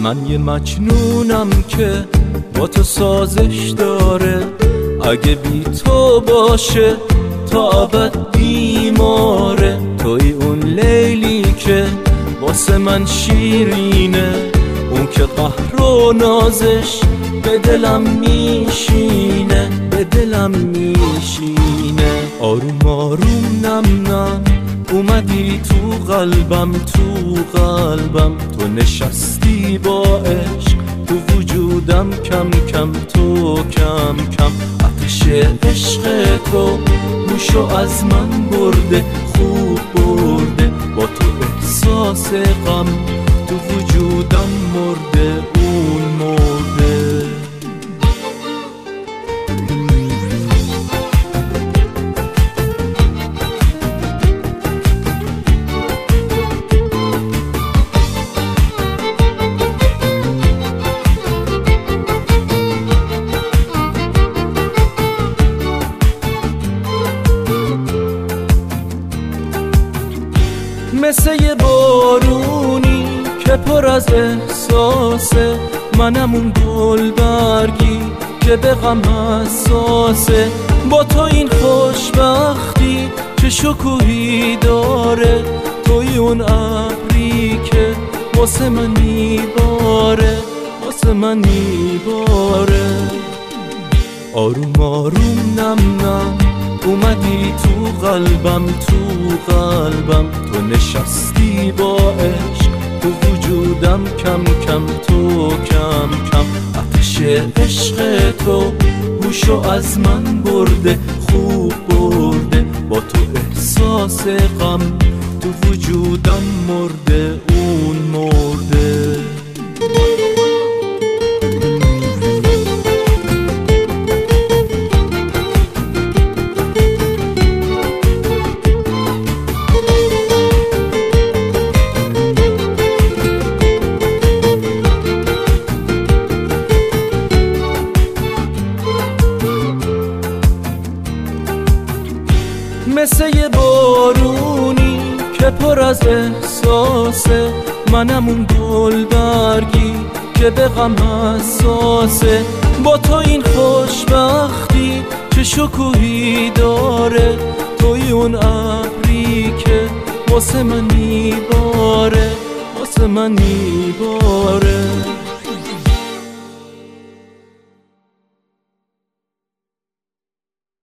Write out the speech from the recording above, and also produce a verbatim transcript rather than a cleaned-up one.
من یه مجنونم که با تو سازش داره، اگه بی تو باشه تا ابد بیماره. توی اون لیلی که واسه من شیرینه، اون که قهر و نازش به دلم میشینه، به دلم میشینه. آروم آروم نم نم اومدی تو قلبم، تو قلبم تو نشستی با عشق تو وجودم، کم کم تو کم کم آتش عشق تو گوشو از من برده، خوب برده. با تو احساس غم تو وجودم مرده، اون مرده. مثل یه بارونی که پر از احساسه، منم اون گل برگی که به غم حساسه. با تو این خوشبختی چه شکوهی داره، توی اون ابری که واسه من میباره، واسه من میباره. آروم آروم نم نم اومدی تو قلبم، تو قلبم تو نشستی با عشق تو وجودم، کم کم تو کم کم آتش عشق تو گوشو از من برده، خوب برده. با تو احساس غم تو وجودم مرده، اون مرده. مثل یه بارونی که پر از احساسه، منم اون گل برگی که به غم حساسه. با تو این خوشبختی چه شکوهی داره، توی اون ابری که واسه من میباره، واسه من میباره.